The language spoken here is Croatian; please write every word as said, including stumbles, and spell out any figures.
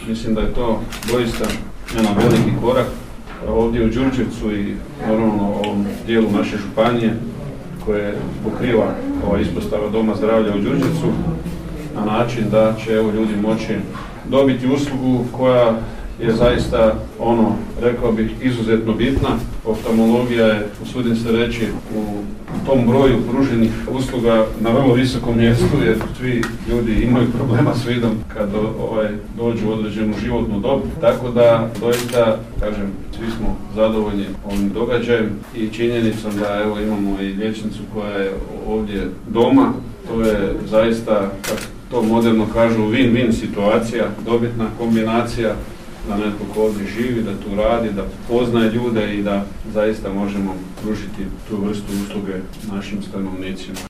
Mislim da je to doista jedan veliki korak ovdje u Đurđevcu i normalno ovom dijelu naše županije koje pokriva ova ispostava Doma zdravlja u Đurđevcu na način da će evo ljudi moći dobiti uslugu koja je zaista, ono, rekao bih, izuzetno bitna. Oftalmologija je, usudim se reći, u tom broju pruženih usluga na vrlo visokom mjestu, jer svi ljudi imaju problema s vidom kad ovaj, dođu u određenu životnu dob. Tako da, doista, kažem, svi smo zadovoljni ovim događajem i činjenicom da evo imamo i liječnicu koja je ovdje doma. To je zaista, kako to moderno kažu, win-win situacija, dobitna kombinacija da netko ko ovdje živi, da tu radi, da poznaje ljude i da zaista možemo pružiti tu vrstu usluge našim stanovnicima.